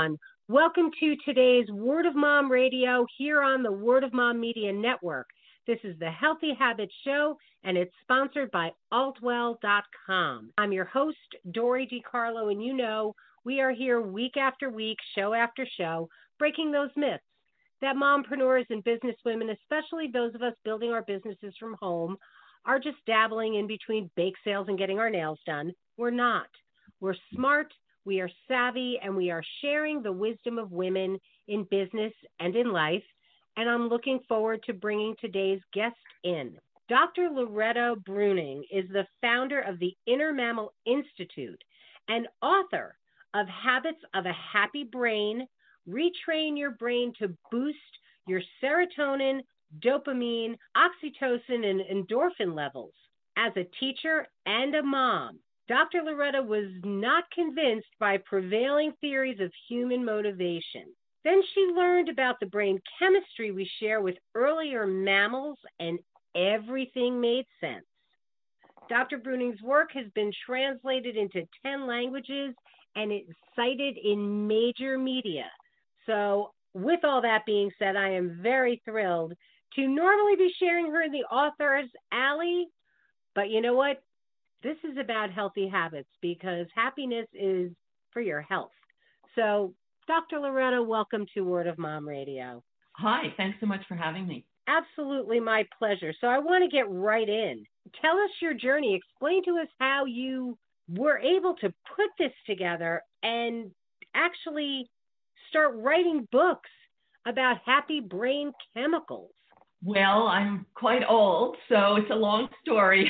everyone. Welcome to today's Word of Mom Radio here on the Word of Mom Media Network. This is the Healthy Habits Show, and it's sponsored by Altwell.com. I'm your host, Dory DiCarlo, and you know we are here week after week, show after show, breaking those myths that mompreneurs and businesswomen, especially those of us building our businesses from home, are just dabbling in between bake sales and getting our nails done. We're not. We're smart, we are savvy, and we are sharing the wisdom of women in business and in life. And I'm looking forward to bringing today's guest in. Dr. Loretta Breuning is the founder of the Inner Mammal Institute and author of Habits of a Happy Brain, Retrain Your Brain to Boost Your Serotonin, Dopamine, Oxytocin, and endorphin levels. As a teacher and a mom, Dr. Loretta was not convinced by prevailing theories of human motivation. Then she learned about the brain chemistry we share with earlier mammals, and everything made sense. Dr. Breuning's work has been translated into 10 languages and it's cited in major media. So with all that being said, I am very thrilled to normally be sharing her in the author's alley. But you know what? This is about healthy habits because happiness is for your health. So, Dr. Loretta, welcome to Word of Mom Radio. Hi, thanks so much for having me. Absolutely my pleasure. So I want to get right in. Tell us your journey. Explain to us how you were able to put this together and actually start writing books about happy brain chemicals. Well, I'm quite old, so it's a long story.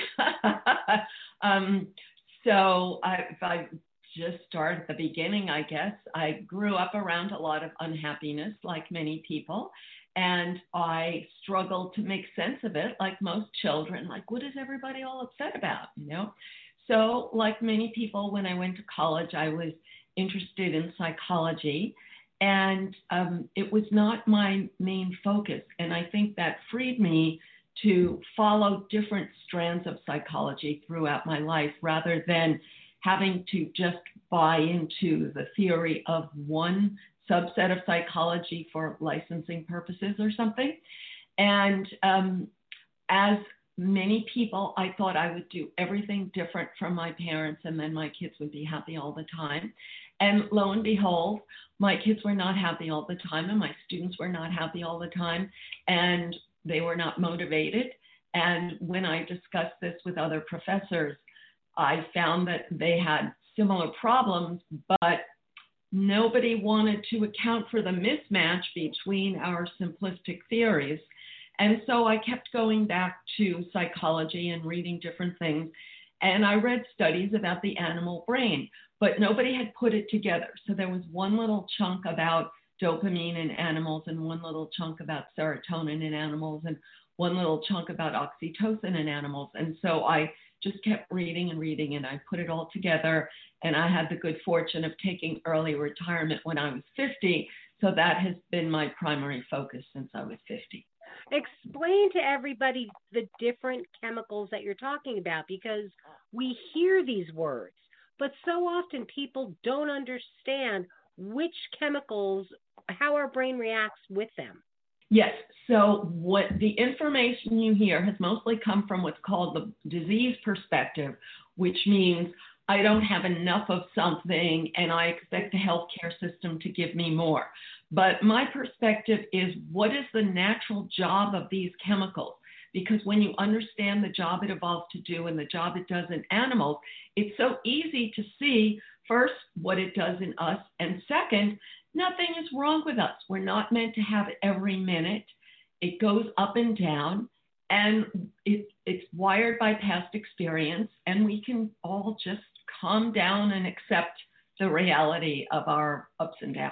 If I just start at the beginning, I guess. I grew up around a lot of unhappiness, like many people, and I struggled to make sense of it, like most children. Like, what is everybody all upset about, So, like many people, when I went to college, I was interested in psychology. And it was not my main focus. And I think that freed me to follow different strands of psychology throughout my life rather than having to just buy into the theory of one subset of psychology for licensing purposes or something. And as many people, I thought I would do everything different from my parents and then my kids would be happy all the time. And lo and behold, my kids were not happy all the time and my students were not happy all the time and they were not motivated. And when I discussed this with other professors, I found that they had similar problems, but nobody wanted to account for the mismatch between our simplistic theories. And so I kept going back to psychology and reading different things. And I read studies about the animal brain, but nobody had put it together. So there was one little chunk about dopamine in animals and one little chunk about serotonin in animals and one little chunk about oxytocin in animals. And so I just kept reading and I put it all together. And I had the good fortune of taking early retirement when I was 50. So that has been my primary focus since I was 50. Explain to everybody the different chemicals that you're talking about, because we hear these words, but so often people don't understand which chemicals, how our brain reacts with them. Yes. So what the information you hear has mostly come from what's called the disease perspective, which means I don't have enough of something and I expect the healthcare system to give me more. But my perspective is, what is the natural job of these chemicals? Because when you understand the job it evolved to do and the job it does in animals, it's so easy to see, first, what it does in us, and second, nothing is wrong with us. We're not meant to have it every minute. It goes up and down, and it's wired by past experience, and we can all just calm down and accept the reality of our ups and downs.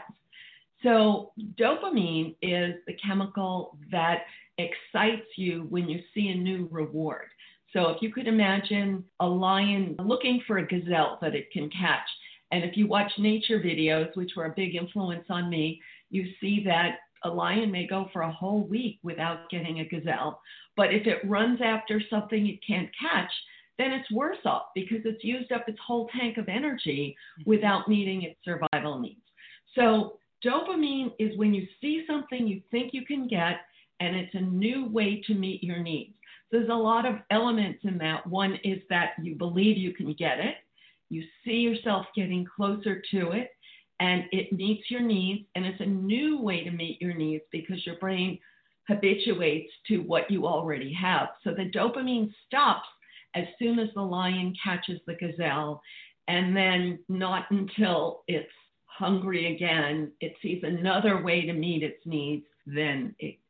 So dopamine is the chemical that excites you when you see a new reward. So if you could imagine a lion looking for a gazelle that it can catch, and if you watch nature videos, which were a big influence on me, you see that a lion may go for a whole week without getting a gazelle. But if it runs after something it can't catch, then it's worse off because it's used up its whole tank of energy without meeting its survival needs. So dopamine is when you see something you think you can get, and it's a new way to meet your needs. So there's a lot of elements in that. One is that you believe you can get it. You see yourself getting closer to it, and it meets your needs, and it's a new way to meet your needs because your brain habituates to what you already have. So the dopamine stops as soon as the lion catches the gazelle, and then not until it's hungry again, it sees another way to meet its needs, then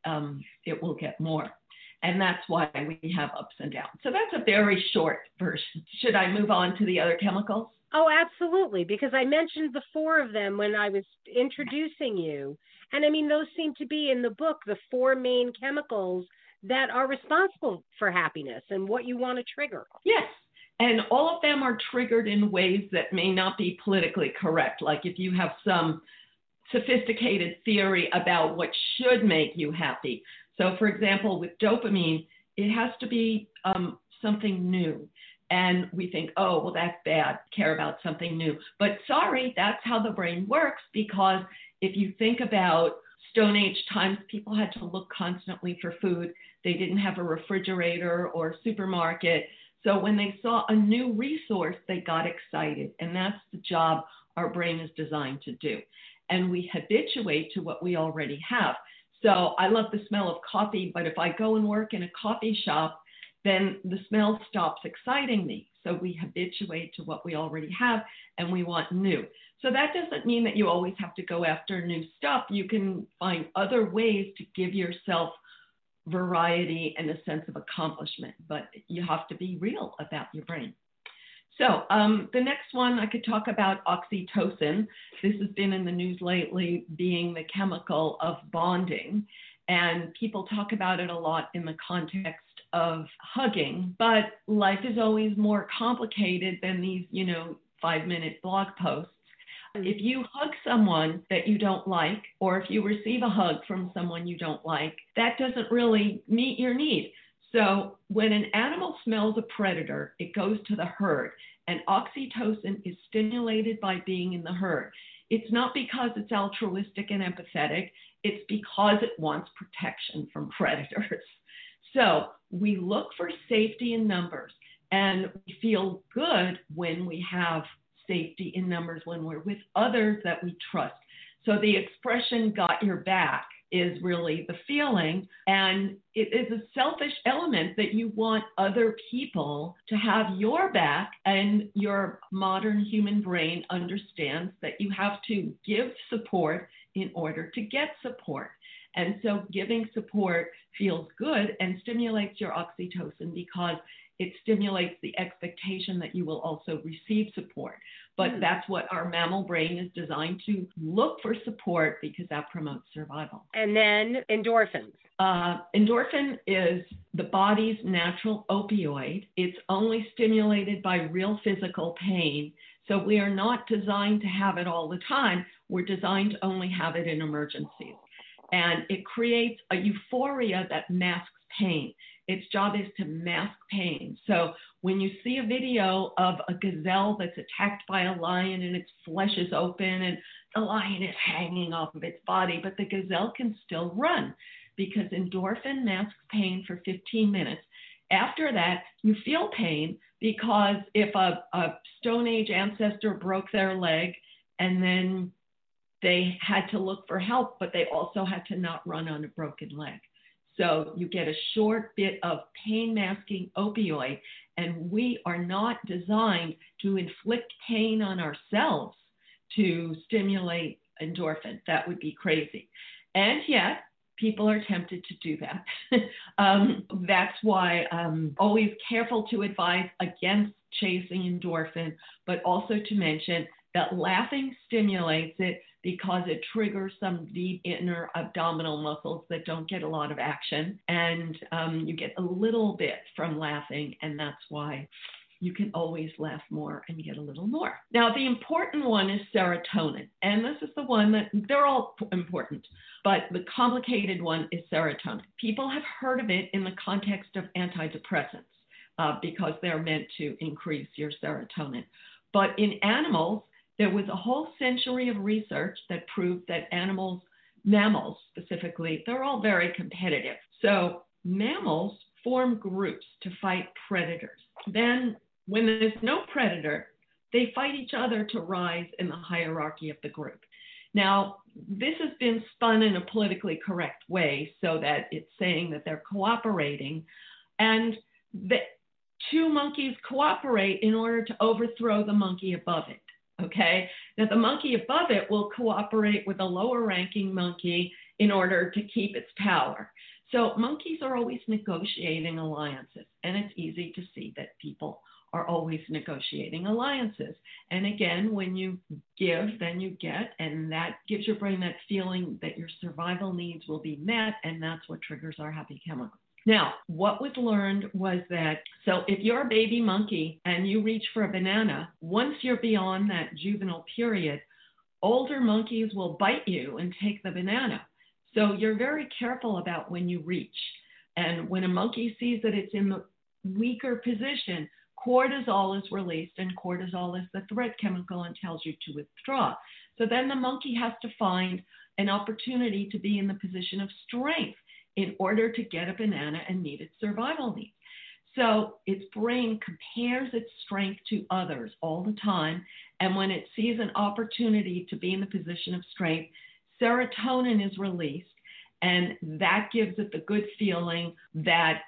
it will get more. And that's why we have ups and downs. So that's a very short version. Should I move on to the other chemicals? Oh, absolutely, because I mentioned the 4 of them when I was introducing you. And I mean, those seem to be in the book, the 4 main chemicals that are responsible for happiness and what you want to trigger. Yes. And all of them are triggered in ways that may not be politically correct. Like if you have some sophisticated theory about what should make you happy. So for example, with dopamine, it has to be something new. And we think, oh, well, that's bad, care about something new. But sorry, that's how the brain works, because if you think about Stone Age times, people had to look constantly for food. They didn't have a refrigerator or supermarket. So when they saw a new resource, they got excited. And that's the job our brain is designed to do. And we habituate to what we already have. So I love the smell of coffee, but if I go and work in a coffee shop, then the smell stops exciting me. So we habituate to what we already have, and we want new. So that doesn't mean that you always have to go after new stuff. You can find other ways to give yourself variety and a sense of accomplishment, but you have to be real about your brain. So the next one I could talk about oxytocin. This has been in the news lately, being the chemical of bonding. And people talk about it a lot in the context of hugging, but life is always more complicated than these, 5-minute blog posts. If you hug someone that you don't like, or if you receive a hug from someone you don't like, that doesn't really meet your need. So when an animal smells a predator, it goes to the herd, and oxytocin is stimulated by being in the herd. It's not because it's altruistic and empathetic, it's because it wants protection from predators. So we look for safety in numbers, and we feel good when we have safety in numbers, when we're with others that we trust. So the expression "got your back" is really the feeling, and it is a selfish element that you want other people to have your back, and your modern human brain understands that you have to give support in order to get support. And so giving support feels good and stimulates your oxytocin because it stimulates the expectation that you will also receive support. But that's what our mammal brain is designed to look for support, because that promotes survival. And then endorphins. Endorphin is the body's natural opioid. It's only stimulated by real physical pain. So we are not designed to have it all the time. We're designed to only have it in emergencies. And it creates a euphoria that masks pain. Its job is to mask pain. So when you see a video of a gazelle that's attacked by a lion and its flesh is open and the lion is hanging off of its body, but the gazelle can still run because endorphin masks pain for 15 minutes. After that, you feel pain because if a Stone Age ancestor broke their leg and then they had to look for help, but they also had to not run on a broken leg. So you get a short bit of pain masking opioid, and we are not designed to inflict pain on ourselves to stimulate endorphin. That would be crazy. And yet people are tempted to do that. That's why I'm always careful to advise against chasing endorphin, but also to mention that laughing stimulates it because it triggers some deep inner abdominal muscles that don't get a lot of action. And you get a little bit from laughing, and that's why you can always laugh more and get a little more. Now, the important one is serotonin. And this is the one that they're all important, but the complicated one is serotonin. People have heard of it in the context of antidepressants because they're meant to increase your serotonin. But in animals, there was a whole century of research that proved that mammals specifically, they're all very competitive. So mammals form groups to fight predators. Then when there's no predator, they fight each other to rise in the hierarchy of the group. Now, this has been spun in a politically correct way so that it's saying that they're cooperating, and the two monkeys cooperate in order to overthrow the monkey above it. Okay, now the monkey above it will cooperate with a lower ranking monkey in order to keep its power. So monkeys are always negotiating alliances, and it's easy to see that people are always negotiating alliances. And again, when you give, then you get, and that gives your brain that feeling that your survival needs will be met, and that's what triggers our happy chemicals. Now, what was learned was that, so if you're a baby monkey and you reach for a banana, once you're beyond that juvenile period, older monkeys will bite you and take the banana. So you're very careful about when you reach. And when a monkey sees that it's in the weaker position, cortisol is released, and cortisol is the threat chemical and tells you to withdraw. So then the monkey has to find an opportunity to be in the position of strength in order to get a banana and meet its survival needs. So its brain compares its strength to others all the time. And when it sees an opportunity to be in the position of strength, serotonin is released. And that gives it the good feeling that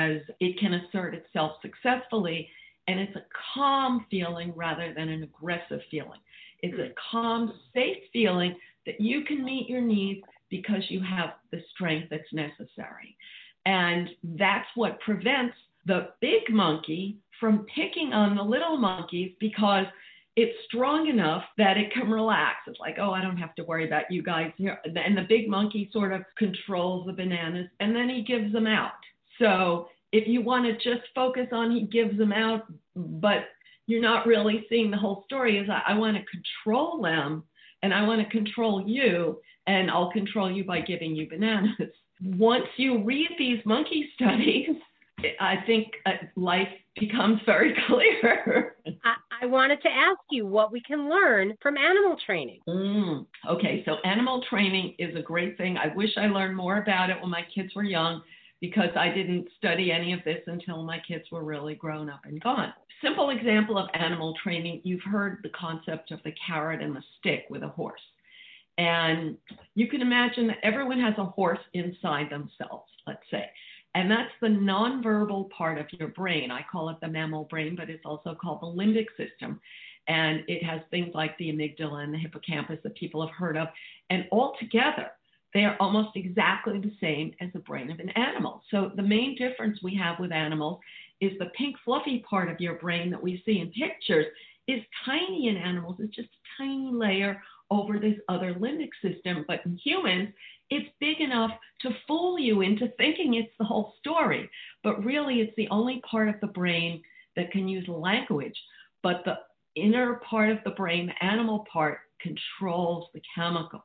it can assert itself successfully. And it's a calm feeling rather than an aggressive feeling. It's a calm, safe feeling that you can meet your needs because you have the strength that's necessary. And that's what prevents the big monkey from picking on the little monkeys, because it's strong enough that it can relax. It's like, oh, I don't have to worry about you guys here. And the big monkey sort of controls the bananas, and then he gives them out. So if you want to just focus on he gives them out, but you're not really seeing the whole story, is I want to control them, and I want to control you, and I'll control you by giving you bananas. Once you read these monkey studies, I think life becomes very clear. I wanted to ask you what we can learn from animal training. Okay, so animal training is a great thing. I wish I learned more about it when my kids were young, because I didn't study any of this until my kids were really grown up and gone. Simple example of animal training, you've heard the concept of the carrot and the stick with a horse. And you can imagine that everyone has a horse inside themselves, let's say. And that's the nonverbal part of your brain. I call it the mammal brain, but it's also called the limbic system. And it has things like the amygdala and the hippocampus that people have heard of. And all together, they are almost exactly the same as the brain of an animal. So the main difference we have with animals is the pink fluffy part of your brain that we see in pictures is tiny in animals. It's just a tiny layer over this other limbic system. But in humans, it's big enough to fool you into thinking it's the whole story. But really, it's the only part of the brain that can use language. But the inner part of the brain, the animal part, controls the chemicals.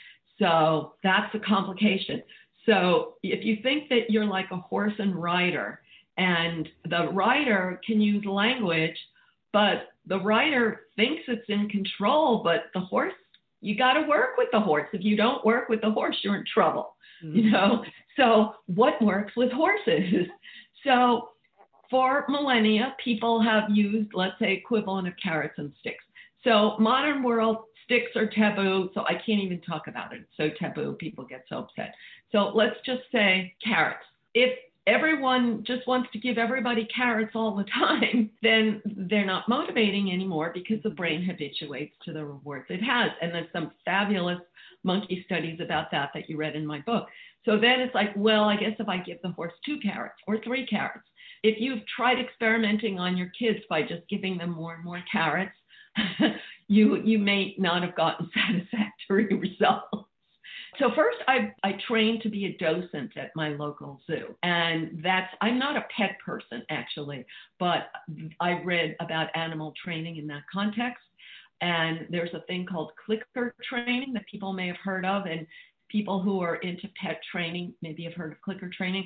So that's the complication. So if you think that you're like a horse and rider, and the rider can use language, but the rider thinks it's in control, but the horse, you got to work with the horse. If you don't work with the horse, you're in trouble, you know? So what works with horses? So for millennia, people have used, let's say, equivalent of carrots and sticks. So modern world, sticks are taboo, so I can't even talk about it. It's so taboo, people get so upset. So let's just say carrots. If everyone just wants to give everybody carrots all the time, then they're not motivating anymore, because the brain habituates to the rewards it has. And there's some fabulous monkey studies about that you read in my book. So then it's like, well, I guess if I give the horse 2 carrots or 3 carrots, if you've tried experimenting on your kids by just giving them more and more carrots, you may not have gotten satisfactory results. So first, I trained to be a docent at my local zoo. And I'm not a pet person, actually, but I read about animal training in that context. And there's a thing called clicker training that people may have heard of. And people who are into pet training maybe have heard of clicker training.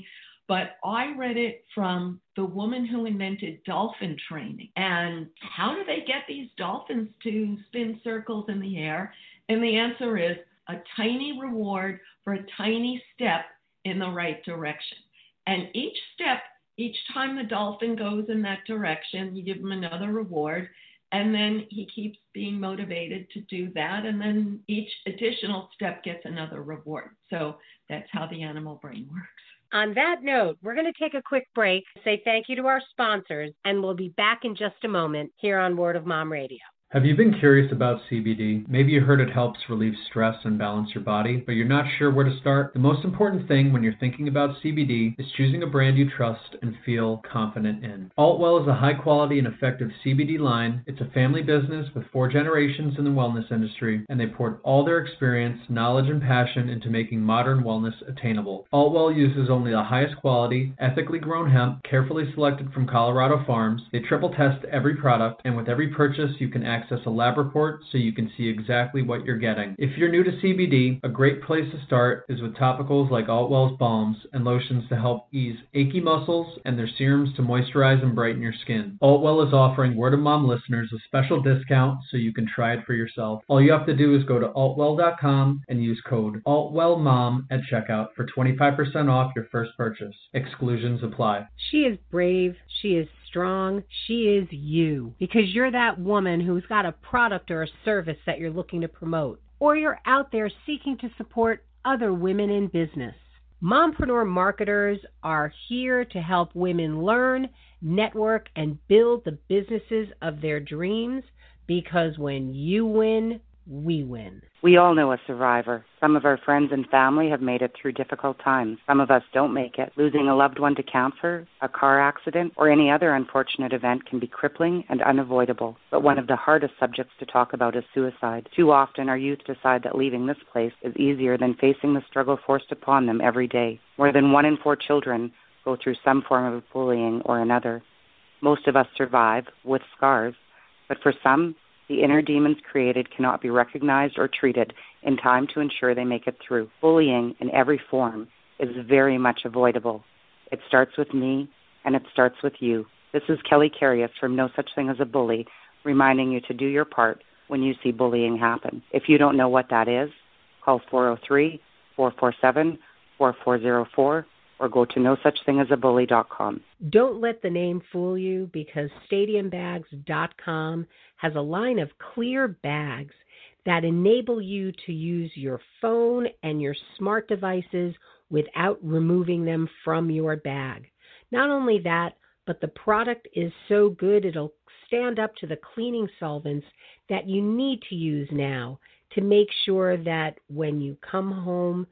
but I read it from the woman who invented dolphin training. And how do they get these dolphins to spin circles in the air? And the answer is a tiny reward for a tiny step in the right direction. And each step, each time the dolphin goes in that direction, you give him another reward. And then he keeps being motivated to do that. And then each additional step gets another reward. So that's how the animal brain works. On that note, we're going to take a quick break, say thank you to our sponsors, and we'll be back in just a moment here on Word of Mom Radio. Have you been curious about CBD? Maybe you heard it helps relieve stress and balance your body, but you're not sure where to start? The most important thing when you're thinking about CBD is choosing a brand you trust and feel confident in. Altwell is a high-quality and effective CBD line. It's a family business with 4 generations in the wellness industry, and they poured all their experience, knowledge, and passion into making modern wellness attainable. Altwell uses only the highest quality, ethically grown hemp, carefully selected from Colorado farms. They triple test every product, and with every purchase, you can access a lab report so you can see exactly what you're getting. If you're new to CBD, a great place to start is with topicals like Altwell's balms and lotions to help ease achy muscles and their serums to moisturize and brighten your skin. Altwell is offering Word of Mom listeners a special discount so you can try it for yourself. All you have to do is go to altwell.com and use code ALTWELLMOM at checkout for 25% off your first purchase. Exclusions apply. She is brave. She is strong. She is you, because you're that woman who's got a product or a service that you're looking to promote, or you're out there seeking to support other women in business. Mompreneur marketers are here to help women learn, network, and build the businesses of their dreams, because when you win, we win. We all know a survivor. Some of our friends and family have made it through difficult times. Some of us don't make it. Losing a loved one to cancer, a car accident, or any other unfortunate event can be crippling and unavoidable. But one of the hardest subjects to talk about is suicide. Too often our youth decide that leaving this place is easier than facing the struggle forced upon them every day. More than 1 in 4 children go through some form of bullying or another. Most of us survive with scars, but for some, the inner demons created cannot be recognized or treated in time to ensure they make it through. Bullying in every form is very much avoidable. It starts with me, and it starts with you. This is Kelly Carius from No Such Thing as a Bully, reminding you to do your part when you see bullying happen. If you don't know what that is, call 403-447-4404 or go to nosuchthingasabully.com. Don't let the name fool you, because stadiumbags.com has a line of clear bags that enable you to use your phone and your smart devices without removing them from your bag. Not only that, but the product is so good it'll stand up to the cleaning solvents that you need to use now to make sure that when you come home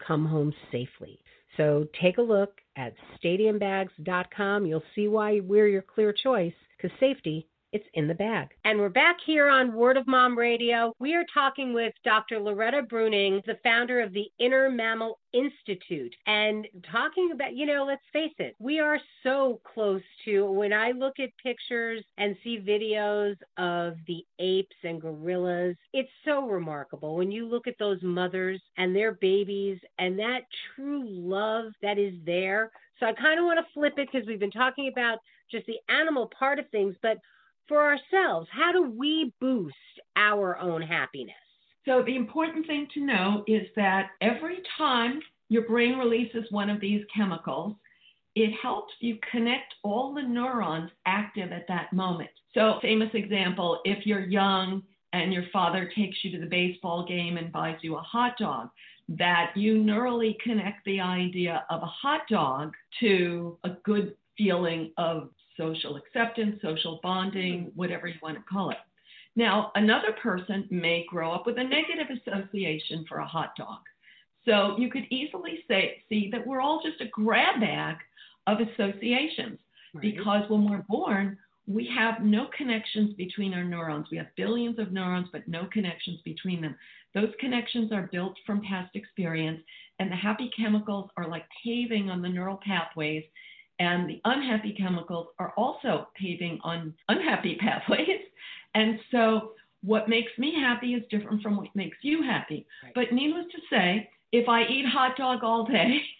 safely. So take a look at stadiumbags.com. You'll see why we're your clear choice, because safety, it's in the bag. And we're back here on Word of Mom Radio. We are talking with Dr. Loretta Breuning, the founder of the Inner Mammal Institute, and talking about, let's face it, we are so close to, when I look at pictures and see videos of the apes and gorillas, it's so remarkable when you look at those mothers and their babies and that true love that is there. So I kind of want to flip it, because we've been talking about just the animal part of things, but for ourselves, how do we boost our own happiness? So the important thing to know is that every time your brain releases one of these chemicals, it helps you connect all the neurons active at that moment. So famous example, if you're young and your father takes you to the baseball game and buys you a hot dog, that you neurally connect the idea of a hot dog to a good feeling of social acceptance, social bonding, whatever you want to call it. Now, another person may grow up with a negative association for a hot dog. So you could easily see that we're all just a grab bag of associations, right? Because when we're born, we have no connections between our neurons. We have billions of neurons, but no connections between them. Those connections are built from past experience, and the happy chemicals are like paving on the neural pathways, and the unhappy chemicals are also paving on unhappy pathways. And so what makes me happy is different from what makes you happy. Right. But needless to say, if I eat hot dog all day,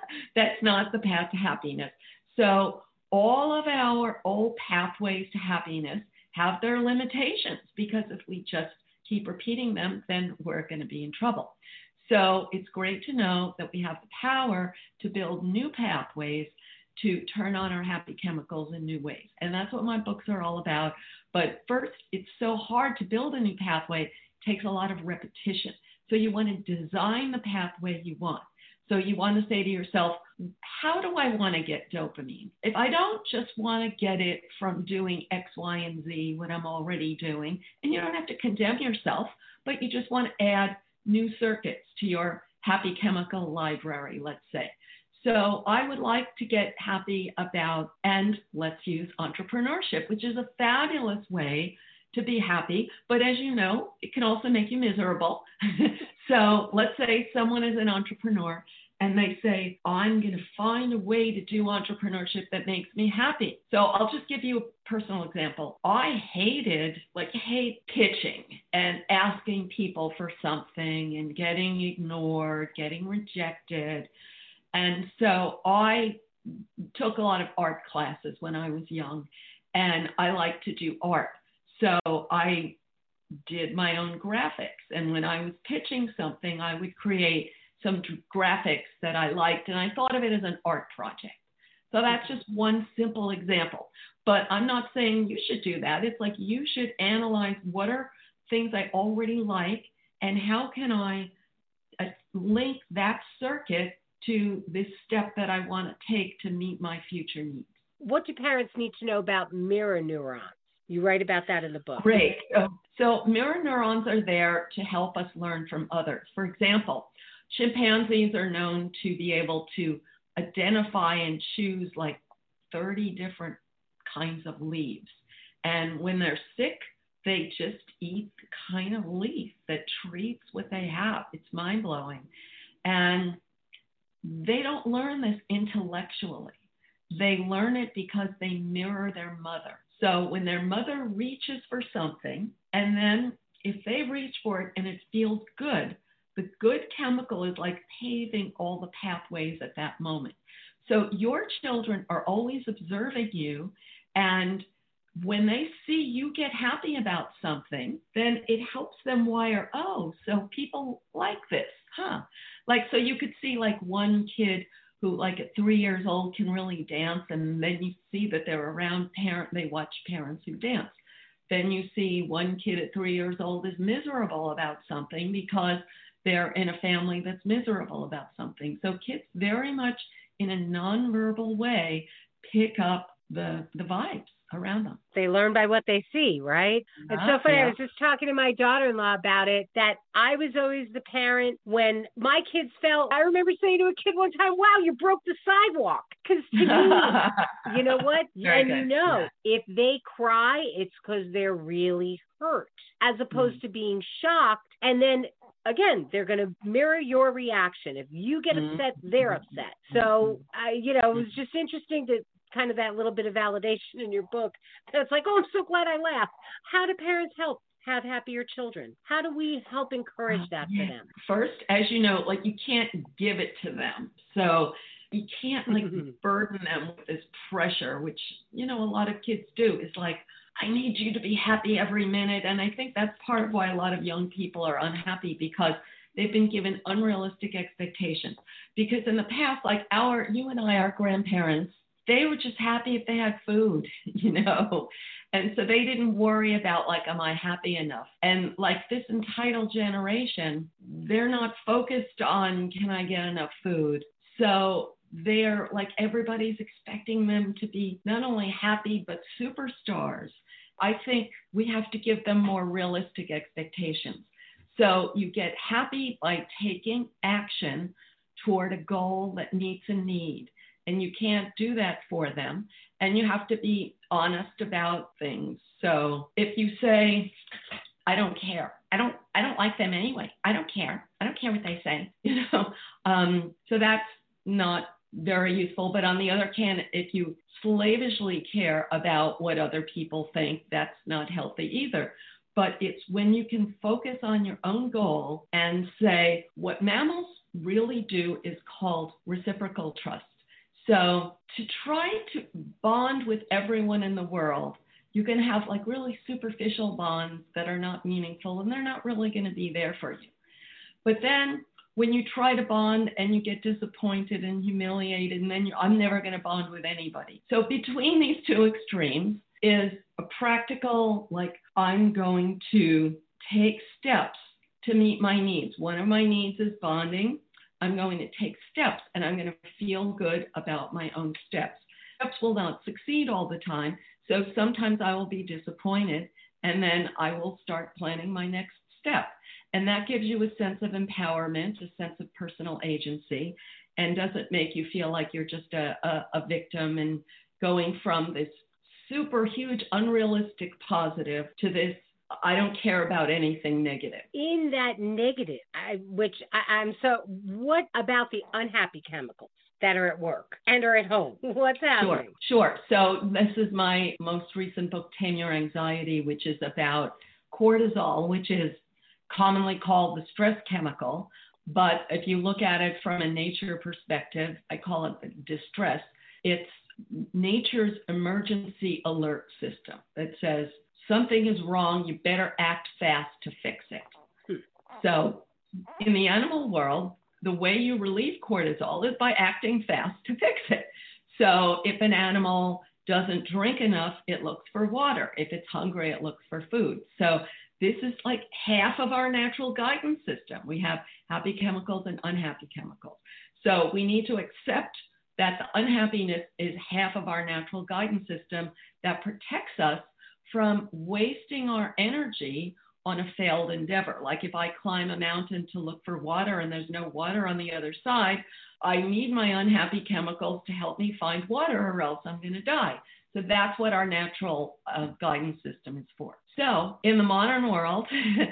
That's not the path to happiness. So all of our old pathways to happiness have their limitations, because if we just keep repeating them, then we're going to be in trouble. So it's great to know that we have the power to build new pathways to turn on our happy chemicals in new ways. And that's what my books are all about. But first, it's so hard to build a new pathway. It takes a lot of repetition. So you want to design the pathway you want. So you want to say to yourself, how do I want to get dopamine? If I don't just want to get it from doing X, Y, and Z, what I'm already doing, and you don't have to condemn yourself, but you just want to add new circuits to your happy chemical library, let's say. So I would like to get happy about, and let's use entrepreneurship, which is a fabulous way to be happy. But as you know, it can also make you miserable. So let's say someone is an entrepreneur and they say, I'm going to find a way to do entrepreneurship that makes me happy. So I'll just give you a personal example. I hate pitching and asking people for something and getting ignored, getting rejected. And so I took a lot of art classes when I was young, and I like to do art. So I did my own graphics. And when I was pitching something, I would create some graphics that I liked, and I thought of it as an art project. So that's just one simple example. But I'm not saying you should do that. It's like you should analyze what are things I already like, and how can I link that circuit to this step that I want to take to meet my future needs. What do parents need to know about mirror neurons? You write about that in the book. Great. So mirror neurons are there to help us learn from others. For example, chimpanzees are known to be able to identify and choose like 30 different kinds of leaves. And when they're sick, they just eat the kind of leaf that treats what they have. It's mind-blowing. And they don't learn this intellectually. They learn it because they mirror their mother. So when their mother reaches for something, and then if they reach for it and it feels good, the good chemical is like paving all the pathways at that moment. So your children are always observing you, and when they see you get happy about something, then it helps them wire, oh, so people like this, huh? Like, so you could see like one kid who like at 3 years old can really dance, and then you see that they're around they watch parents who dance. Then you see one kid at 3 years old is miserable about something because they're in a family that's miserable about something. So kids very much in a nonverbal way pick up the vibes around them. They learn by what they see, right? It's so funny. Yeah. I was just talking to my daughter-in-law about it, that I was always the parent when my kids fell. I remember saying to a kid one time, wow, you broke the sidewalk. Because to me, you know what? Very and good. you know, Yeah. if they cry, it's because they're really hurt, as opposed to being shocked. And then again, they're going to mirror your reaction. If you get upset, they're upset. So, it was just interesting to kind of that little bit of validation in your book. It's like, oh, I'm so glad I laughed. How do parents help have happier children? How do we help encourage that for them? First, as you know, like you can't give it to them. So you can't like burden them with this pressure, which, a lot of kids do. It's like, I need you to be happy every minute. And I think that's part of why a lot of young people are unhappy, because they've been given unrealistic expectations. Because in the past, like you and I, our grandparents, they were just happy if they had food, and so they didn't worry about like, am I happy enough? And like this entitled generation, they're not focused on, can I get enough food? So they're like, everybody's expecting them to be not only happy, but superstars. I think we have to give them more realistic expectations. So you get happy by taking action toward a goal that meets a need. And you can't do that for them. And you have to be honest about things. So if you say, I don't care. I don't like them anyway. I don't care. I don't care what they say. So that's not very useful. But on the other hand, if you slavishly care about what other people think, that's not healthy either. But it's when you can focus on your own goal and say, what mammals really do is called reciprocal trust. So to try to bond with everyone in the world, you can have like really superficial bonds that are not meaningful, and they're not really going to be there for you. But then when you try to bond and you get disappointed and humiliated, and then I'm never going to bond with anybody. So between these two extremes is a practical, like, I'm going to take steps to meet my needs. One of my needs is bonding. I'm going to take steps, and I'm going to feel good about my own steps. Steps will not succeed all the time. So sometimes I will be disappointed, and then I will start planning my next step. And that gives you a sense of empowerment, a sense of personal agency, and doesn't make you feel like you're just a victim and going from this super huge, unrealistic positive to this I don't care about anything negative. In that negative, what about the unhappy chemicals that are at work and are at home? What's happening? Sure. So this is my most recent book, Tame Your Anxiety, which is about cortisol, which is commonly called the stress chemical. But if you look at it from a nature perspective, I call it distress. It's nature's emergency alert system that says, something is wrong, you better act fast to fix it. So in the animal world, the way you relieve cortisol is by acting fast to fix it. So if an animal doesn't drink enough, it looks for water. If it's hungry, it looks for food. So this is like half of our natural guidance system. We have happy chemicals and unhappy chemicals. So we need to accept that the unhappiness is half of our natural guidance system that protects us from wasting our energy on a failed endeavor. Like if I climb a mountain to look for water and there's no water on the other side, I need my unhappy chemicals to help me find water, or else I'm going to die. So that's what our natural guidance system is for. So in the modern world,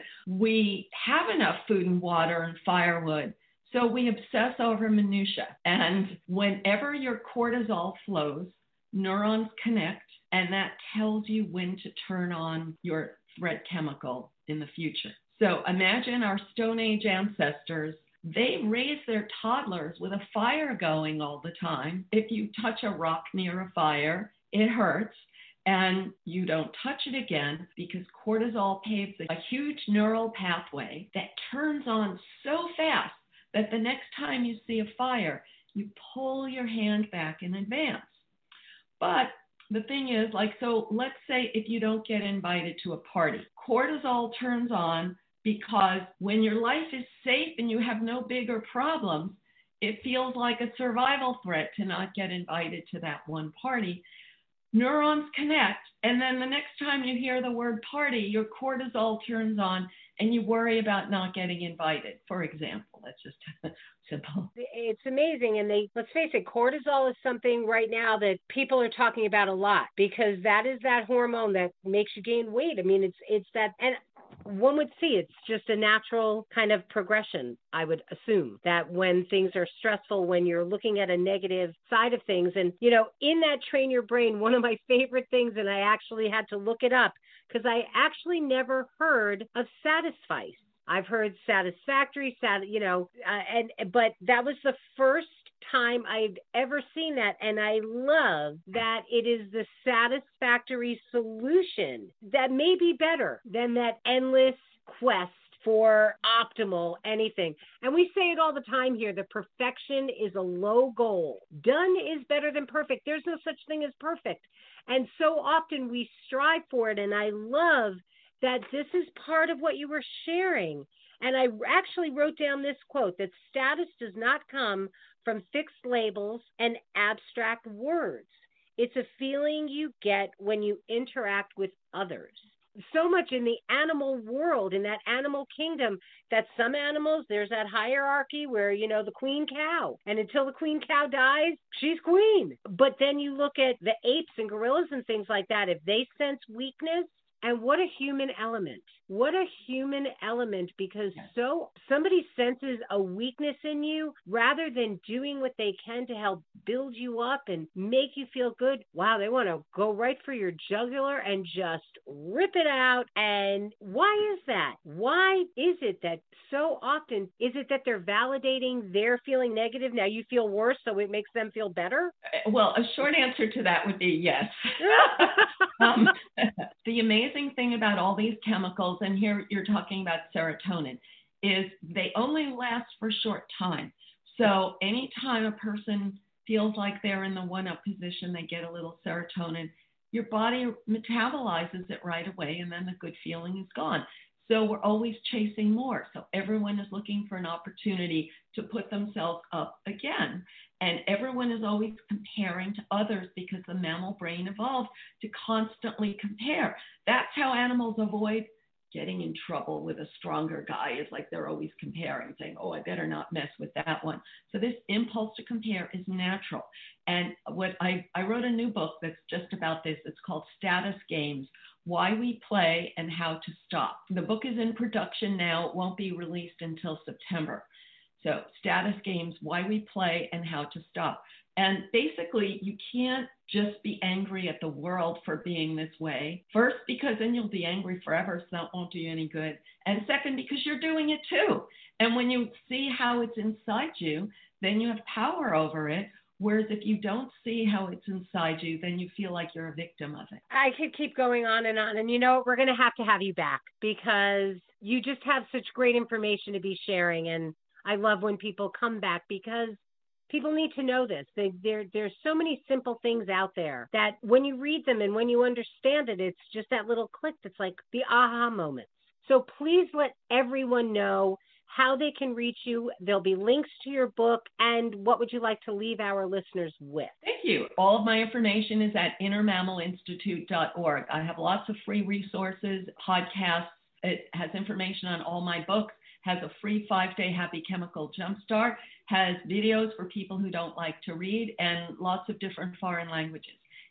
we have enough food and water and firewood. So we obsess over minutia. And whenever your cortisol flows, neurons connect, and that tells you when to turn on your threat chemical in the future. So imagine our Stone Age ancestors. They raised their toddlers with a fire going all the time. If you touch a rock near a fire, it hurts, and you don't touch it again because cortisol paves a huge neural pathway that turns on so fast that the next time you see a fire, you pull your hand back in advance. But the thing is, so let's say if you don't get invited to a party, cortisol turns on because when your life is safe and you have no bigger problems, it feels like a survival threat to not get invited to that one party. Neurons connect, and then the next time you hear the word party, your cortisol turns on and you worry about not getting invited, for example. That's just simple. It's amazing. And let's face it, cortisol is something right now that people are talking about a lot, because that is that hormone that makes you gain weight. I mean, it's that, and one would see it's just a natural kind of progression, I would assume, that when things are stressful, when you're looking at a negative side of things. And, in that Train Your Brain, one of my favorite things, and I actually had to look it up because I actually never heard of Satisfice. I've heard Satisfactory, but that was the first time I'd ever seen that. And I love that it is the satisfactory solution that may be better than that endless quest for optimal anything. And we say it all the time here, that perfection is a low goal. Done is better than perfect. There's no such thing as perfect. And so often we strive for it. And I love that this is part of what you were sharing. And I actually wrote down this quote, that status does not come from fixed labels and abstract words. It's a feeling you get when you interact with others. So much in the animal world, in that animal kingdom, that some animals, there's that hierarchy where, the queen cow, and until the queen cow dies, she's queen. But then you look at the apes and gorillas and things like that. If they sense weakness And what a human element. What a human element, because so somebody senses a weakness in you, rather than doing what they can to help build you up and make you feel good. Wow, they want to go right for your jugular and just rip it out. And why is that? Why is it that so often, is it that they're validating their feeling negative? Now you feel worse, so it makes them feel better? Well, a short answer to that would be yes. The amazing thing about all these chemicals, and here you're talking about serotonin, is they only last for a short time. So anytime a person feels like they're in the one-up position, they get a little serotonin, your body metabolizes it right away, and then the good feeling is gone. So we're always chasing more. So everyone is looking for an opportunity to put themselves up again. And everyone is always comparing to others, because the mammal brain evolved to constantly compare. That's how animals avoid getting in trouble with a stronger guy, is like they're always comparing, saying, oh, I better not mess with that one. So this impulse to compare is natural. And what I wrote a new book that's just about this. It's called Status Games: Why We Play and How to Stop. The book is in production now. It won't be released until September. So Status Games: Why We Play and How to Stop. And basically, you can't just be angry at the world for being this way. First, because then you'll be angry forever, so that won't do you any good. And second, because you're doing it too. And when you see how it's inside you, then you have power over it. Whereas if you don't see how it's inside you, then you feel like you're a victim of it. I could keep going on. And you know, we're going to have you back, because you just have such great information to be sharing. And I love when people come back, because people need to know this. There's so many simple things out there that when you read them and when you understand it, it's just that little click that's like the aha moments. So please let everyone know how they can reach you. There'll be links to your book. And what would you like to leave our listeners with? Thank you. All of my information is at innermammalinstitute.org. I have lots of free resources, podcasts. It has information on all my books, has a free 5-day Happy Chemical Jumpstart, has videos for people who don't like to read, and lots of different foreign languages.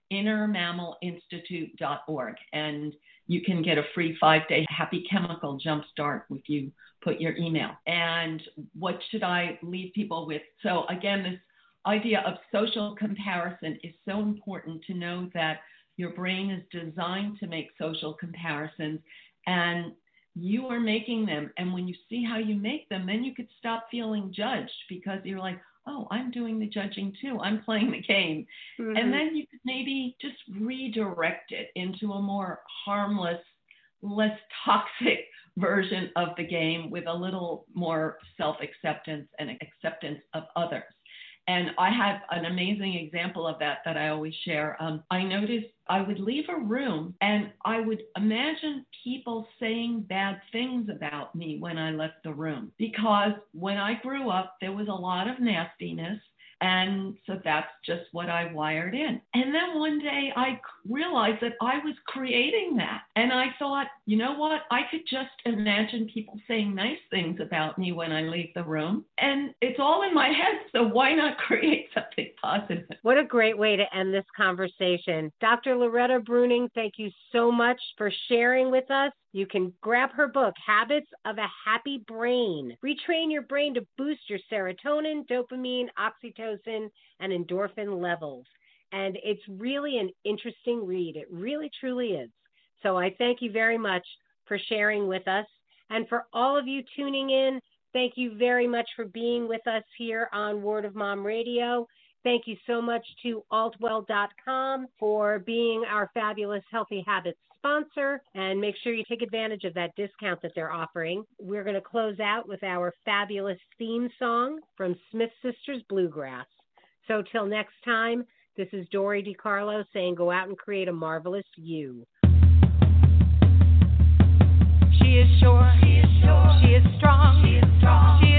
innermammalinstitute.org. And you can get a free 5-day Happy Chemical Jumpstart if you put your email. And what should I leave people with? So again, this idea of social comparison is so important, to know that your brain is designed to make social comparisons, and you are making them. And when you see how you make them, then you could stop feeling judged, because you're like, oh, I'm doing the judging too. I'm playing the game. Mm-hmm. And then you could maybe just redirect it into a more harmless, less toxic version of the game, with a little more self-acceptance and acceptance of others. And I have an amazing example of that I always share. I noticed I would leave a room and I would imagine people saying bad things about me when I left the room, because when I grew up, there was a lot of nastiness. And so that's just what I wired in. And then one day I realized that I was creating that. And I thought, you know what? I could just imagine people saying nice things about me when I leave the room. And it's all in my head. So why not create something positive? What a great way to end this conversation. Dr. Loretta Breuning, thank you so much for sharing with us. You can grab her book, Habits of a Happy Brain. Retrain your brain to boost your serotonin, dopamine, oxytocin, and endorphin levels. And it's really an interesting read. It really, truly is. So I thank you very much for sharing with us. And for all of you tuning in, thank you very much for being with us here on Word of Mom Radio. Thank you so much to Altwell.com for being our fabulous Healthy Habits sponsor, and make sure you take advantage of that discount that they're offering. We're going to close out with our fabulous theme song from Smith Sisters Bluegrass. So till next time, this is Dory DiCarlo saying go out and create a marvelous you. She is sure, she is strong, she is